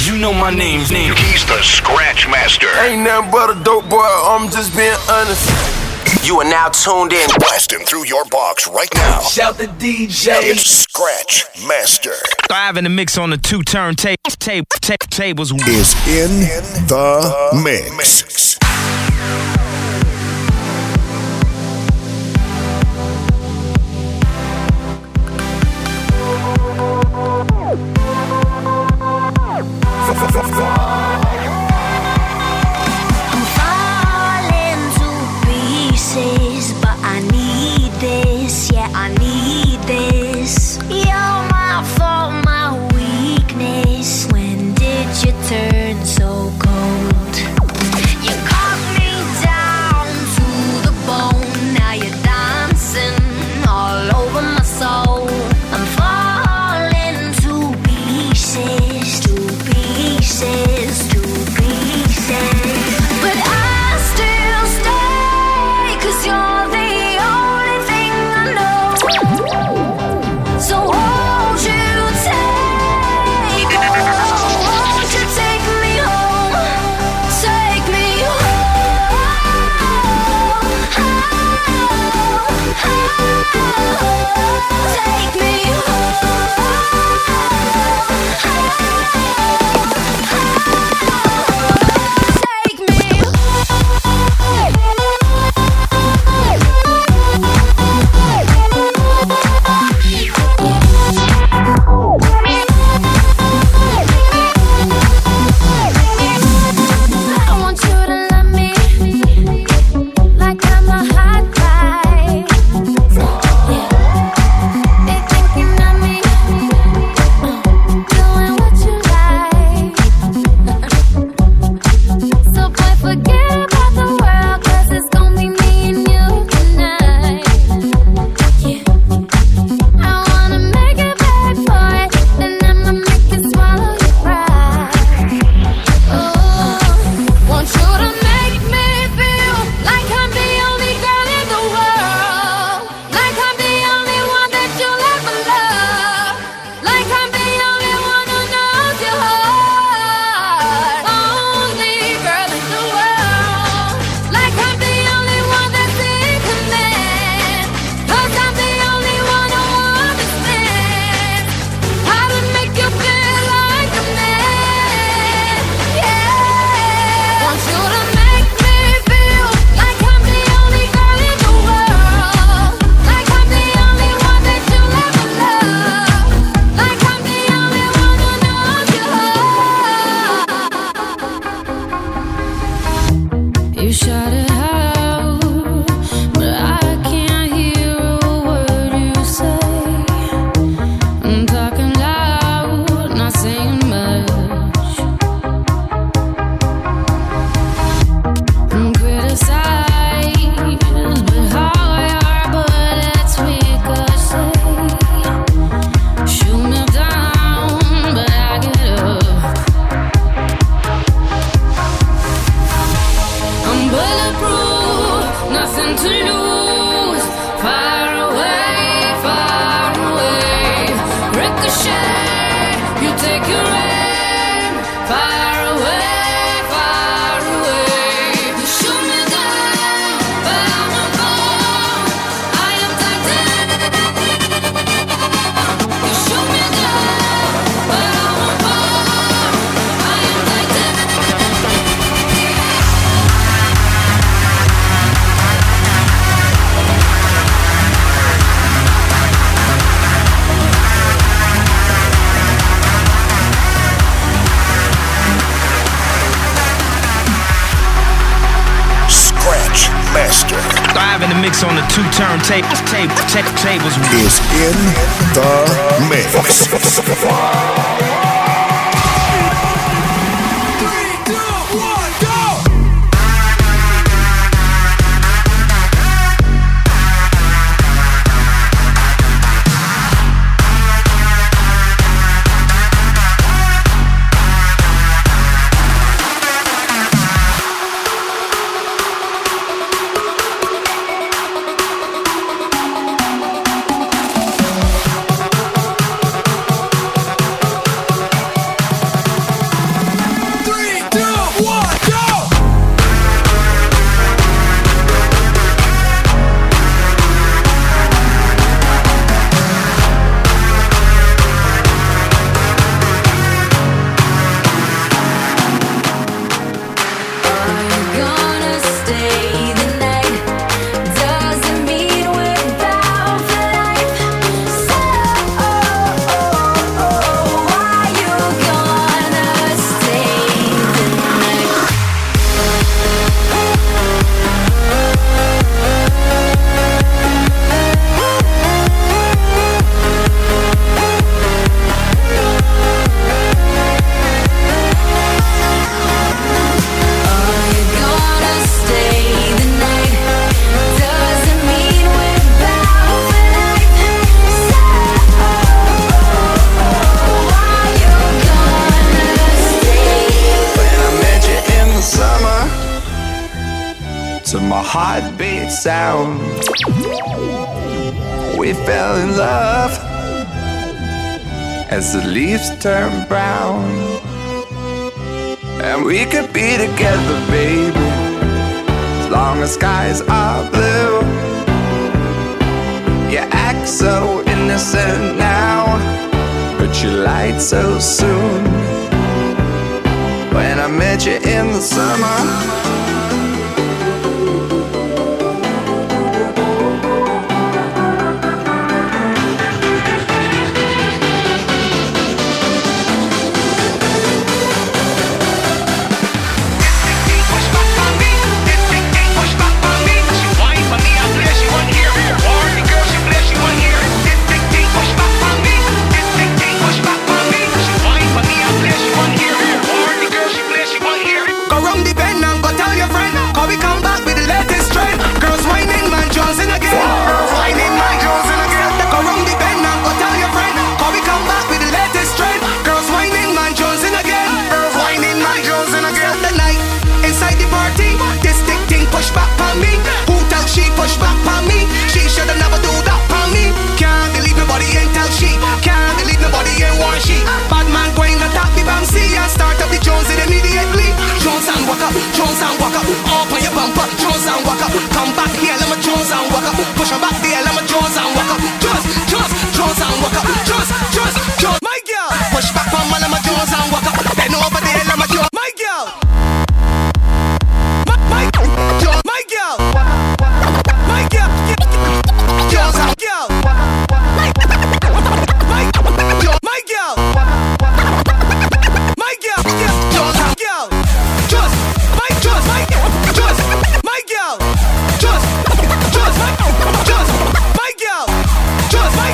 You know my name. He's the Scratch Master. Ain't nothing but a dope boy, I'm just being honest. You are now tuned in. Blasting through your box right now. Shout the DJ. It's Scratch Master. Thrive in the mix on the two turntables. Is in the mix. I'm falling to pieces, but I need this, yeah, I need this. You're my fault, my weakness. When did you turn so cold? You cut me down to the bone, now you're dancing all over my soul. I'm falling to pieces, to pieces, to pieces. But I still stay, 'cause you're the only thing I know. So won't you take, won't you take me home? Take me home. Take me I want you to love me like I'm a hot guy. They thinking of me, doing what you like. So boy, forget about the world, 'cause it's gonna be me and you tonight. I wanna make it back for it, then I'ma make you swallow your pride. Want you to make me feel like I'm the only girl in the world, like I'm the only one that you'll ever love, like I'm the only one who knows your heart, only girl in the world, like I'm the only one that's in command, 'cause I'm the only one who understands how to make you feel like a man. Yeah, want you to make me feel like I'm the only girl in the world, like I'm the only one that you'll ever love, like I'm the only one who knows your heart. You shout it out, but I can't hear a word you say. I'm talking loud, not saying much. I'm criticized, but how I are bullets ricochet. Shoot me down, but I get up. I'm bulletproof, nothing to lose. Far away, ricochet. You take your aim. Far away, you shoot me down, but I'm a bomb. I am titanium. You shoot me down, but I'm a bomb. I am titanium. Scratch Master Thrive in the mix on the two turntables. is in the mix. our heartbeat sound. We fell in love as the leaves turn brown. And we could be together, baby, as long as skies are blue. You act so innocent now, but you lied so soon. When I met you in the summer, push back on me. She shoulda never do that on me. Can't believe nobody ain't tell she. Can't believe nobody ain't warn she. Bad man going attack the Bamsi and start up the Jones immediately. Jones and walk up, Jones and walk up. Up on your bumper, Jones and walk up. Come back here, let me Jones and walk up. Push her back there, let me Jones and walk up. Jones and walk up. Jones. My girl, push back on me, let me Jones and walk up. Then over there, let me Jones. My girl. My girl. My girl. My girl, Jones and girl. My girl, my girl, Jones and girl. Just my girl, my girl, just my girl, just my girl, my girl, just my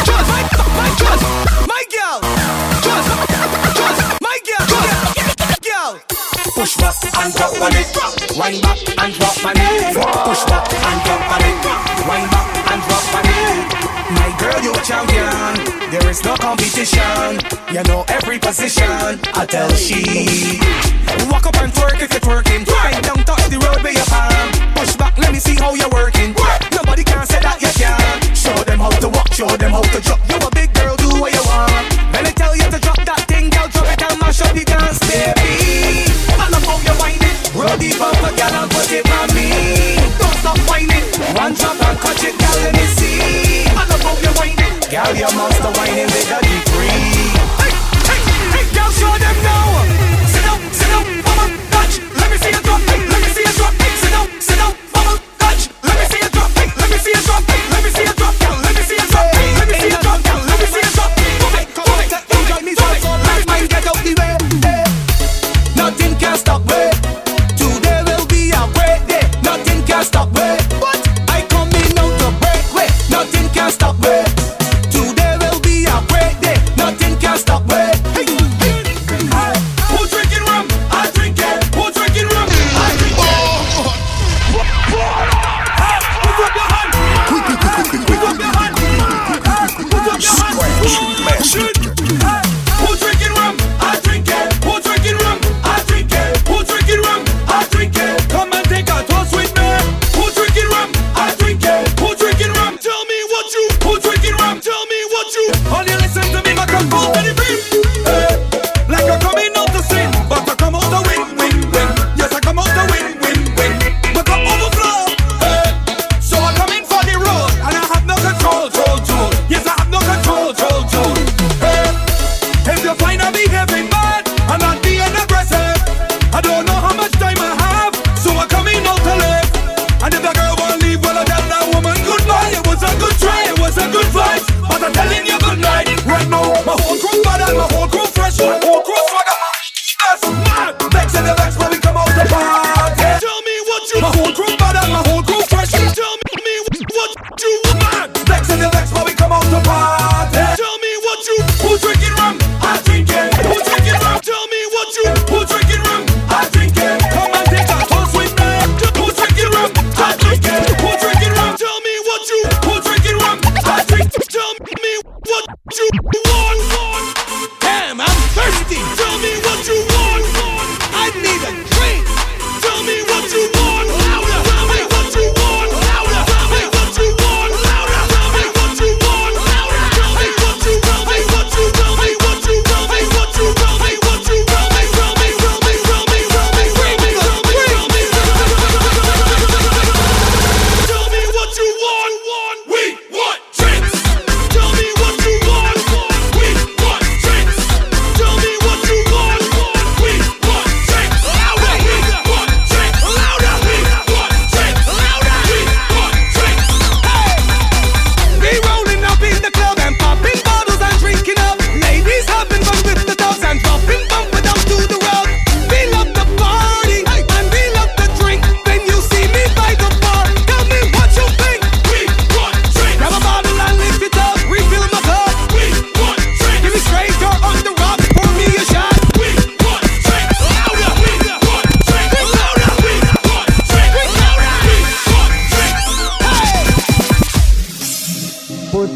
girl. Push back and drop on it, wind back and drop on it. Push back and drop on it, wind back and drop on it. My girl, you're a champion. There is no competition. You know every position. I tell she. Walk up and twerk if you're twerking. Right down, touch the road with your palm. Push back, let me see how you're working. Nobody can say that you can. Show them how to walk, show them how to drop. You a big girl, do what you want. When I tell you to drop that thing, girl, drop it and mash up the dance, baby. I love how you whine it. Roll the bumper, girl, and put it on me. Don't stop whining. One drop and catch it, girl, let me see. I love how you whine it. Girl, your master whining with a degree. Hey, girl, show them now. Sit down, bubble, touch. Let me see you drop, let me see you drop. Sit down, bubble, touch. Let me see you drop, let me see you drop. Let me see you drop, girl, let me see you drop. Let me see you drop, girl, let me see you drop. Come on, enjoy me so. Let mine get out the way. Nothing can stop me. Today will be a great day. Nothing can stop me. But I come in out to break way. Nothing can stop me. Today will be a great day. Nothing can stop me. Hey. Who's drinking rum? I drink it. Who's drinking rum? I drink it. Put up your hand. Put up your hand. Put up your hand. Who's drinking rum? I drink it. Who's drinking rum? I drink it. Who's drinking rum? I drink it. Come and take a toast with me. Who's drinking rum? I drink it. Who's drinking rum? Tell me what you. Who's drinking rum? Tell me what you. Only listen to me, my come out and beat. Like I coming out to sin, but I come out to win. Yes, I come out to win. But I overflow. So I come in for the road, and I have no control. Yes, I have no control. If you find I behaving bad, I'm not being aggressive. I don't know how much time I have, so I come in out to live. And if the girl won't leave, well I tell that woman goodbye. It was a good try, it was a good vibe, but I'm telling you good night. Right now, my whole crew bad and my whole crew fresh, my whole crew swagger. That's mad. Vex in the vex when we come out the party. Tell me what you. My whole crew bad and my whole crew fresh. Tell me what you mad. Vex in the vex when we come out the party. Tell me what you. Who's drinking rum? I drink it. Who's drinking rum? Tell me what you. Who's drinking rum? I drink it. Come and take a toast with me. Who's drinking rum? I drink it. Who's drinking rum? Tell me what you. Who's drinking rum? I drink it. Tell me what you want. Damn,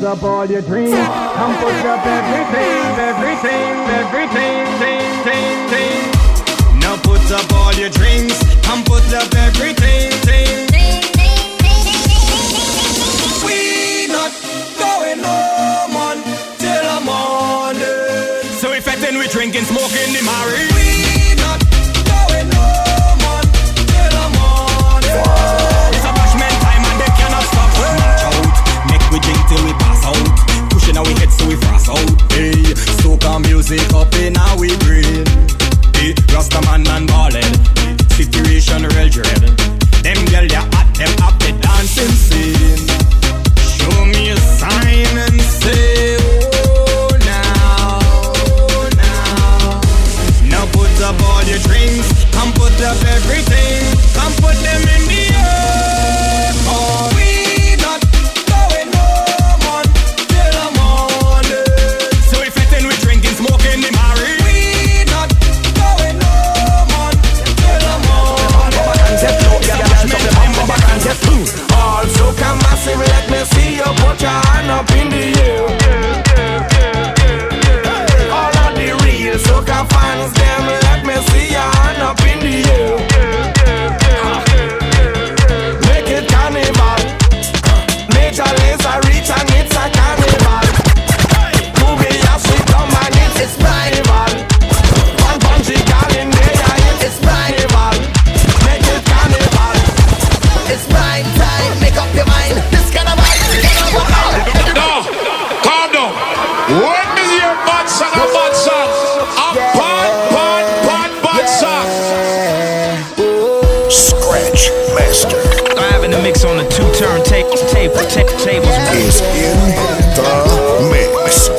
up all your dreams. Come put up everything. Now put up all your drinks. Come put up everything. We not going home until the morning. So if I then we drinking, smoking the marry. We not going home until the morning. It's a bashment time and they cannot stop. March out, make we drink till we pass out. Pushing our heads so we frost out. Hey, soca music up in our brain. Hey, Rastaman and ballin', situation real dread. Them girl they hot, them up the dancing scene. Show me a sign and say, oh now. Now put up all your drinks, come put up everything, come put them in the air. Oh, we not going home until the morning. So if it's we drinking, smoking the marry. We not going home until the morning. All soca massive, let me see you put your hand up in the air. All of the real soca fans, them let me see your hand up in the air. Make it carnival. Major laser reach and it's a carnival. Movie your shit down and it's carnival. One punchy girl in there, it's carnival. Make it carnival. It's prime time, make up your mind. This kind of vibe, No, calm down. When me hear bad song, a bad song. A bad song. Scratch Master I have in the mix on the two turntables. is in the mix.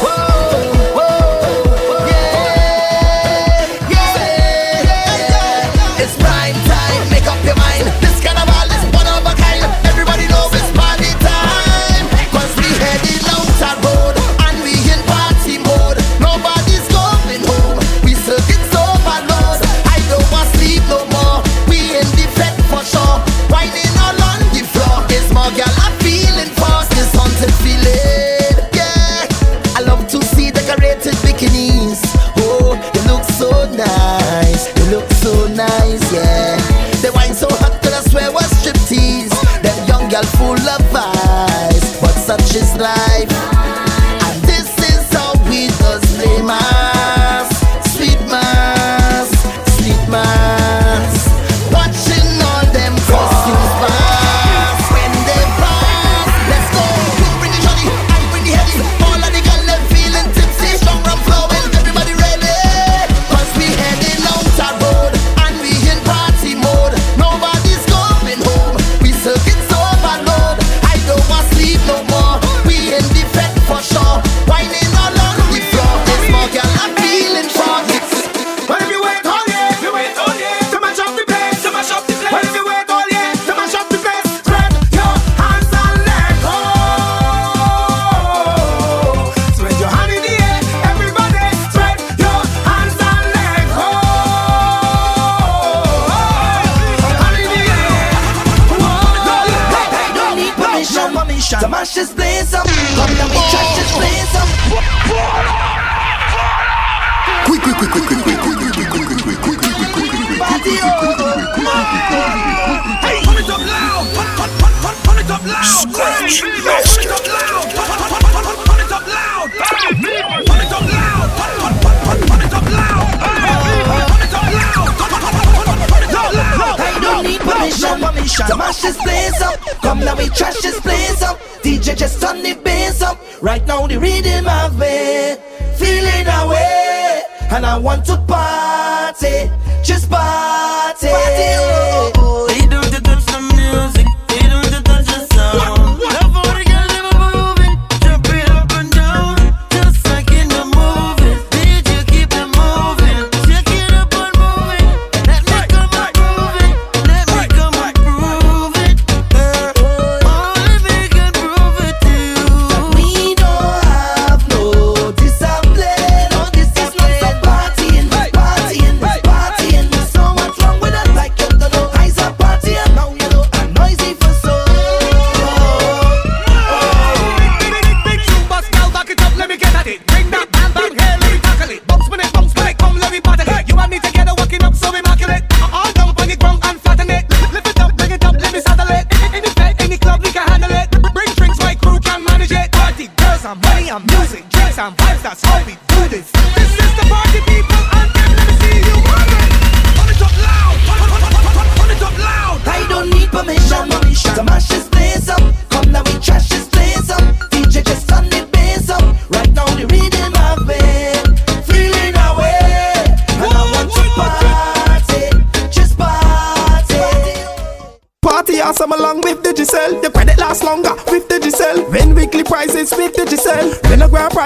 It's prime time, make up your mind. This carnival is one of a kind. Everybody knows it's party time. Cause we headed out the road and we in party mode. Nobody's going home, we still get overload. I don't want sleep no more, we in the bed for sure. Whining all on the floor, it's more girl I'm feeling fast. This haunted feeling, yeah. I love to see decorated bikinis. Oh, they look so nice, they look so nice, yeah. They wine so hot that I swear was striptease. Them young girl full of vibes, but such is life. And this is how we does play mass. Sweet mass, sweet mass. Watching all them costumes pass. When they pass, let's go. Bring the jolly and bring the heavy. All of the girls them feeling tipsy, strong rum flowing. Everybody ready? Cause we heading out the road and we in party mode. Nobody's going home, we still get overload. I don't want sleep no more, we in the bed for sure. Whining all on the floor, it's more girl I'm feeling strong. Well, if you wait all year, to mash up the place, Well, if you wait all year, to mash up the place, spread your hands and let go. Spread your hand in the air, everybody, spread your hands and let go. Hand in the air. No need permission to mash this place up. Come down, we trash this place up. Party Hey, put it up loud, put it up loud. Scratch Put Master it up loud, put it up loud. Put it up loud, put it up loud. Put it up loud. I don't need permission to mash this place up. Come now, we trash this place up. DJ just turn the bass up. Right now the rhythm of it, feeling away, and I want to party, just party. They don't touch the music, they don't touch the sound. Love all the girls they were moving, jump it up and down, just like in the movies. DJ keep it moving, shake it up and move it. Let me come and prove it, let me come and prove it. Only we can prove it to you. We don't have no discipline, no this is not some partying. So what's wrong with us? Like you don't know, eyes up.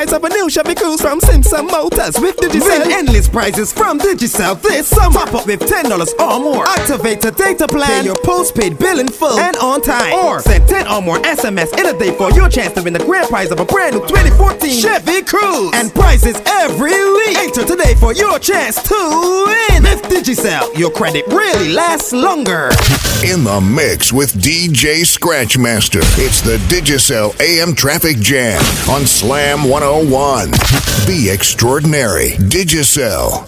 price of a new Chevy Cruze from Simpson Motors with Digicel. Win endless prizes from Digicel this summer. Top up with $10 or more. Activate a data plan. Pay your postpaid bill in full and on time. Or send 10 or more SMS in a day for your chance to win the grand prize of a brand new 2014 Chevy Cruze. And prizes every week. Enter today for your chance to win. With Digicel, your credit really lasts longer. In the mix with DJ Scratchmaster. It's the Digicel AM Traffic Jam on Slam 101. Be extraordinary. Digicel.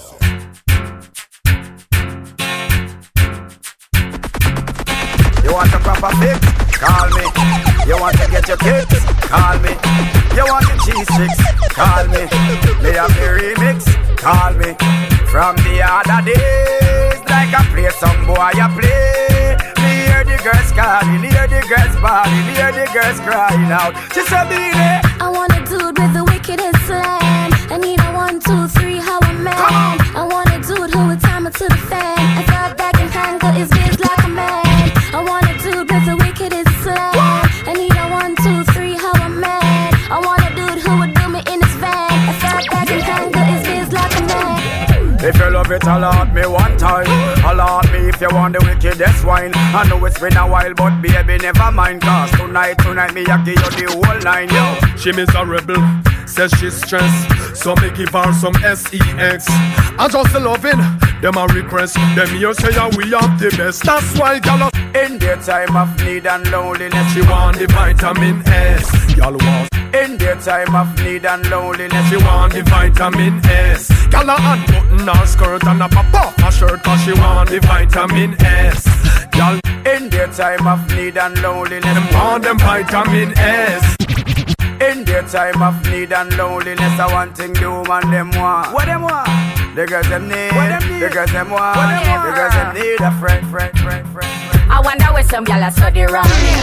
You want a proper fix? Call me. You want to get your kicks? Call me. You want the cheese sticks? Call me. They have the remix? Call me. From the other days, like I play some boy, I play. Me hear the girls calling, hear the girls bawling, hear the girls crying out. She said, "Beanie, I want a dude with the wickedest slang. I need a 1, 2, 3, how a man. I want a dude who would time it to the fan. I thought that can handle his biz like a man. I want a dude with the wickedest slang. I need a 1, 2, 3, how a man. I want a dude who would do me in his van. I thought that can handle his biz like a man. If you love it, allot me one time. Allot me if you want the wickedest wine. I know it's been a while, but baby, never mind. Cause tonight, me, I give you the whole line, yo. She miserable, says she's stressed. So me give her some sex. I just loving them a request. Them here say we have the best. That's why y'all in their time of need and loneliness, she want the vitamin S. Y'all want in their time of need and loneliness, she want the vitamin S. Y'all a unbutton her skirt and a pop off her shirt, cause she want the vitamin S. Y'all in their time of need and loneliness, them want them vitamin S. In their time of need and loneliness, I want thing the woman them want. What them want? The girls them need. The girls them want. The girls them need a friend. I wonder where some gyal are study round here.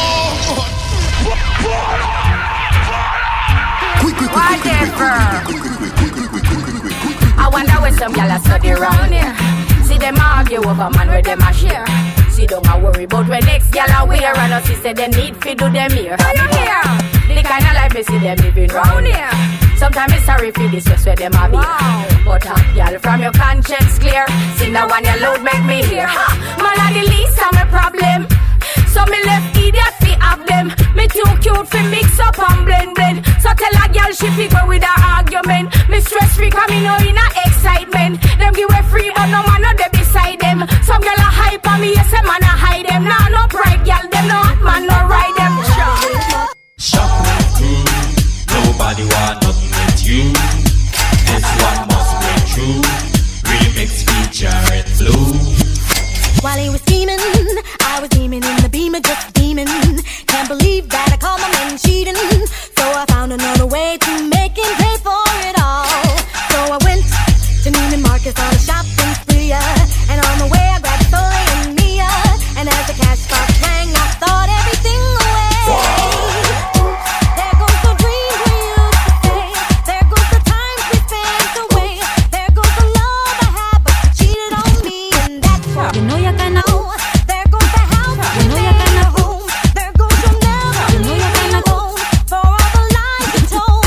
I wonder where some gyal are study round here. See them argue over man where them a share. See don't a worry about where next gyal a wear. And us say them need fi do them here. How you hear? The kind of life me see them living round here. Sometimes it's sorry for this just where them a be. But hot gyal from your conscience clear. See now when you load make me hear. Man a the least of my problem. So me left idiot fi have them. Me too cute fi mix up and blend. So tell a girl she fi go with her argument. Me stress free cause me know in a excitement. Them give way free but no man no dey beside them. Some girl a hype on me, yes a man a hide them. Nah no pride girl, them no hot man no ride them. Shock me through. Nobody want nothing with you. This one must break through. Remix feature in blue. While he was scheming, I was beaming in the beamer, just beaming. Can't believe that I called my man cheating. So I found another way to make him pay for it all. So I went to Neiman Marcus on a shopping spree. And on the way I grabbed Soleil and Mia. And as the cash box rang, I thought everything away. There goes the dream we used to say. There goes the times we spent away. There goes the love I had, but you cheated on me. And that's why you know you're gonna owe. There goes the house, you know you're gonna home. There goes your never, you know you're gonna go. For all the lies you told.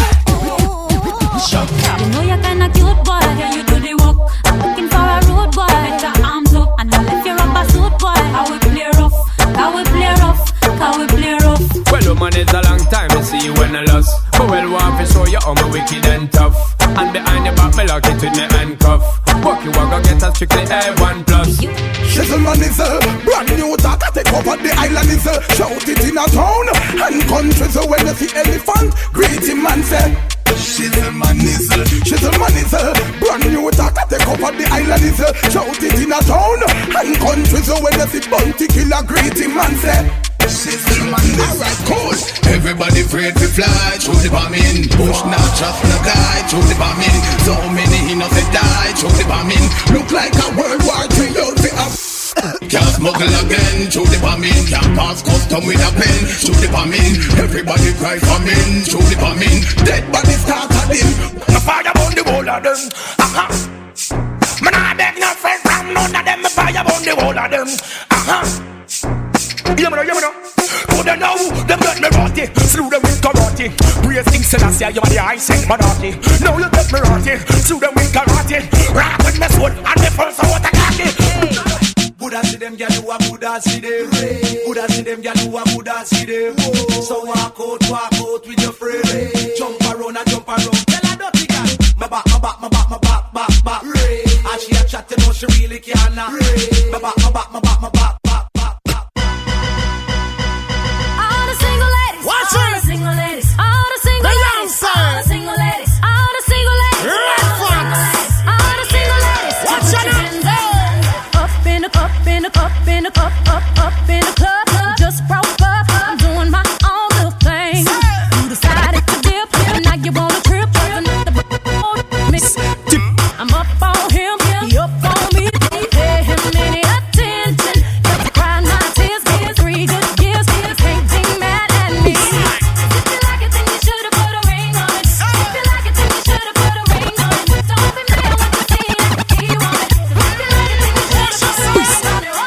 You know you're kinda cute, boy. Can you do the work? I'm looking for a road boy. Put your arms up and I'll lift your rubber suit, boy. How we play rough, how we play rough, how we play rough. Well, woman, it's a long time to see you when I lost. But well, want to show you how me wicked and tough. And behind your back, me lock it with me handcuff. Walk you walk, get a strictly A1+. Shizzleman is a brand new talk. I take over the island is a shout it in a town and country. So when you see elephant, greet him and say Shizzleman is a brand new talk. I take over the island is a shout it in a town and country. So when you see bounty killer, greet him and say Shizzleman is alright, cool. Everybody afraid to fly through the bombing. Bush not trust no guy through the bombing. So many innocent die through the bombing. Look like a World War III outfit up. Can't smuggle again through the bombing. Can't pass custom with a pen through the bombing. Everybody cry famine through the bombing. Dead body start at him. My fire on the wall of them. Man I beg no friend from none of them. My fire on the wall of them. You know. Could they know them get me rotty? Slew them with karate. party. Praising Selassie, you are the high set monarchy. Now you take me rotty, through the wind karate. Rock with me sword and the first out of khaki. Buddha see them, gyal, you a Buddha see them. Buddha see them, gyal, you a Buddha see them. So walk out with your friend. Jump around and jump around. Tell her dirty girl, my back. And she a chat, you know she really can't. My back. All the single ladies, Watch all the single ladies, all the single ladies, all the single ladies, all the single ladies, all the single ladies. Watch your hands up in the cup, in the cup, in the cup, up in the club. Just broke up, I'm doing my own little thing. You decided to dip, and now you wanna trip. I'm up on him, he up on me. Pay him any attention. Never cry my tears, get 3 good years. You can't be mad at me. If you like it, then you should've put a ring on it. If you like it, then you should've put a ring on it. Don't be mad when you see it, he want it. If you like it, then you should've put a ring on it.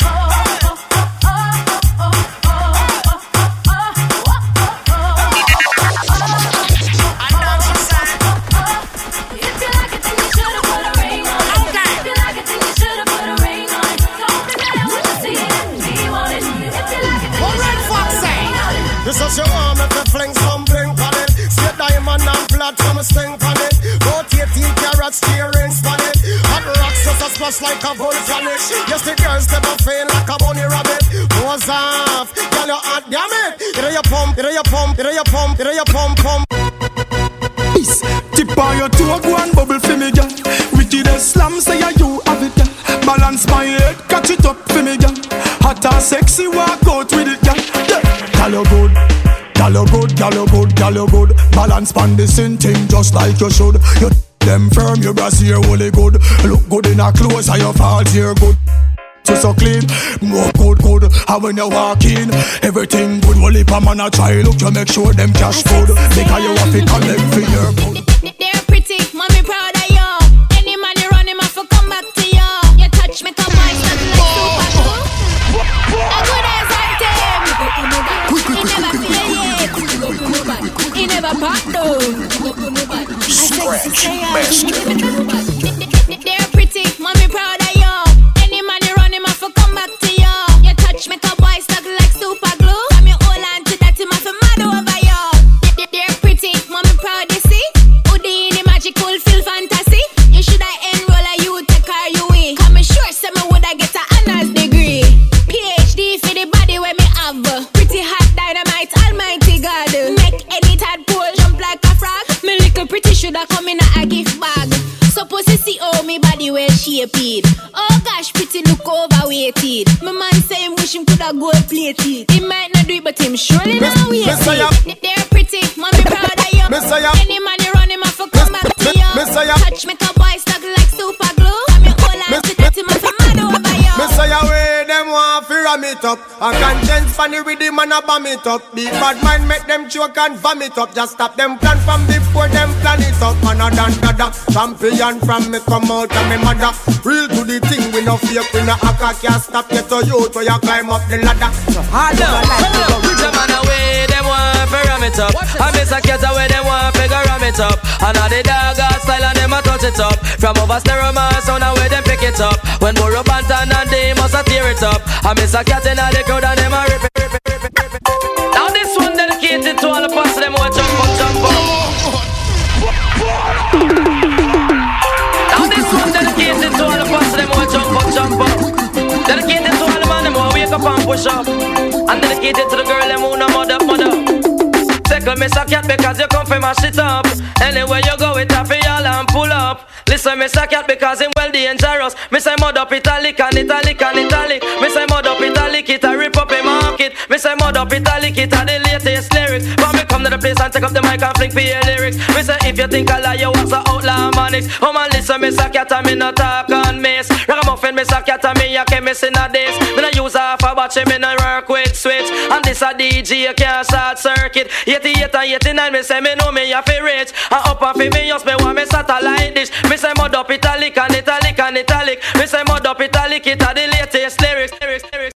This is your arm if you fling some blink on it. Straight diamond and flat from a sting on it. About 18 carats steerings on it. Hot rocks just a splash like a volcanic. Yes, the girls never feel like a bunny rabbit. Goes off, girl, you hot, damn it. It your pump, it your pump, it your pump, it your pump. Tip on your toe, go and bubble for me, girl. Wickedest slam, say you have it, girl. Balance my head, catch it up for me, girl. Hot and sexy, walk out with it, girl. Girl, you good, girl, you good, girl, you good, girl, you good. Balance pan this in thing just like you should. You them firm, your brassiere really good. Look good in a clothes, and your falls here good. So clean, more good. And when you walk in, everything good. Well, if a man a try, look, you make sure them cash food. Because you have to collect for your good. They're pretty, mommy proud of you. Any man you run him off, come back to you. You touch me, come on, stand like super cool. A good as I tell. He never pop though. Scratch Master. They're pretty, mommy proud of you. Any man you run him off, come back to you. You touch me, come boy, stuck like super glue. I'm your old and to that, him off a mad over you. They're pretty, mommy proud, you see. Houdini magical, feel fantasy. You should I enroll a you take her you in. Come sure, say me would I get a honors degree. PhD for the body where me have. Pretty hot dynamite, almighty God. Make any tadpole jump like a frog. Me little pretty shoulda come in a gift bag. Suppose you see how me body well shaped. Oh gosh, pretty look overweighted. My man say him wish him coulda gold plated. He might not do it, but him surely not wait. They're pretty, mommy proud of you. Any man you run him off, come back to you. Touch me, boy, stuck like super glue. I'm your whole life to that him off a mad over you. Me say away them want fi ram it up. A condense funny rhythm and a bomb it up. Big bad mind make them choke and vomit up. Just stop them plan from before them plan it up. And a dan dada champion from me come out of me mother. Real to the thing we no fake, we no hacker. Can't stop you to youth where you climb up the ladder. So hard on life. Put your man away, them want fi ram it up. I miss a cat away, them want fi go ram it up. And all the dog style and them a touch it up. From over stereo man sound away them pick it up. When Moro Bantan and they must a tear it up. I miss a cat in all the crowd and them a rip it. Now this one dedicated to all the past them who jump up. Now this one dedicated to all the past them who jump up. Dedicated to all the man them who wake up and push up. And dedicated to the girl them who no mother. Tickle Mr. Cat because you come for mash it up. Anywhere you go it up for y'all and pull up. Listen Mr. Cat because him well dangerous. Me say mud up italic and italic and italic. Me say mud up italic it a rip up a market. Me say mud up italic it a the latest lyrics. But me come to the place and take up the mic and fling for your lyrics. Me say if you think I lie you was a outlaw manics. Oh man listen Mr. Cat and me no talk on mace. Ragamuffin Mr. Cat and me a chemist in a days. Me no use half a batch me no work with switch. And this a DJ can't short circuit. 88 and 89 me say me know me a fi rich. And up and fi me just me want me satellite dish. Me say mud up italic and italic and italic. Me say mud up italic it a the latest lyrics.